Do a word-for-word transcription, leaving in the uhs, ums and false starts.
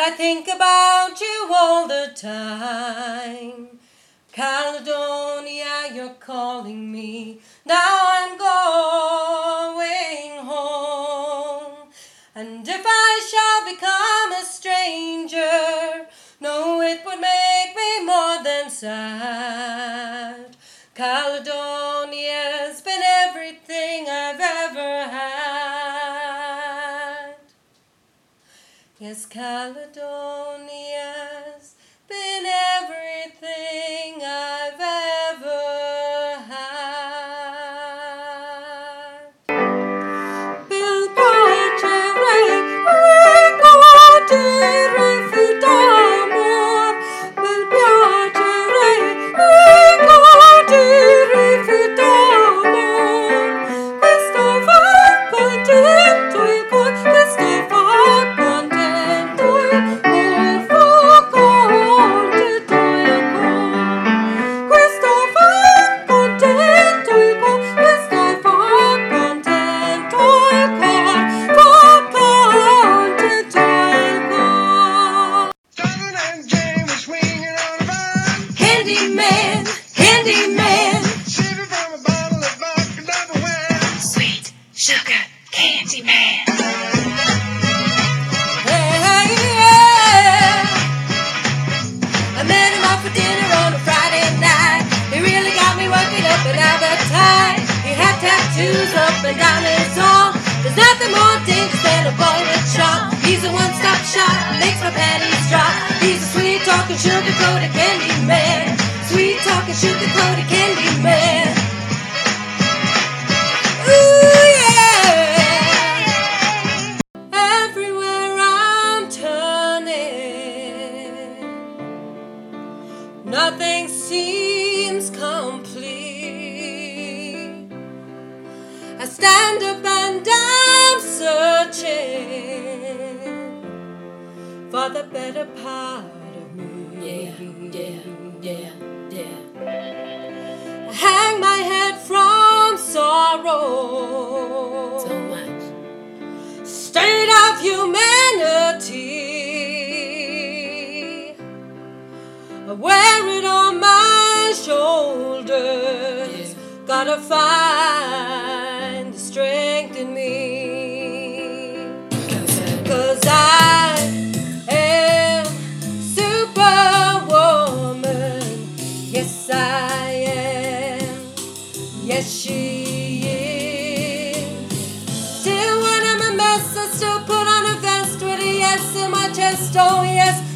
that I think about you all the time. Caledonia, you're calling me. Now I'm going home. And if I shall become a stranger, no, it would make me more than sad. Caledonia's been everything I've ever had. Yes, Caledonia's been everything I've ever had. Bill Portere, ricordi rifiutamor. Bill Portere, ricordi rifiutamor. Questo fa contento il cuore, questo fa contento il cuore, fa contento il cuore. Questo fa contento il cuore, questo fa contento il cuore, fa contento il cuore. Southern and Jane were swinging on a vine, Candyman, Candyman, sipping from a bottle of vodka double wine. Sweet sugar candy man. hey, hey, yeah. I met him out for dinner on a Friday night. He really got me working up an appetite. He had tattoos up and down his arm. There's nothing more dangerous than a boy with charm. He's a one-stop shop, makes my panties drop. He's a sweet-talking, sugar-coated candy man. Sweet-talking, sugar-coated candy man. Ooh, yeah. Everywhere I'm turning, nothing seems complete. I stand up and I'm searching for the better part of me. Yeah, yeah, yeah, yeah. I hang my head from sorrow, So much. state of humanity. I wear it on my shoulders. Yeah. Gotta find the strength in me. Cause I am Superwoman. Yes, I am. Yes, she is. Still when I'm a mess, I still put on a vest with a yes in my chest. Oh, yes.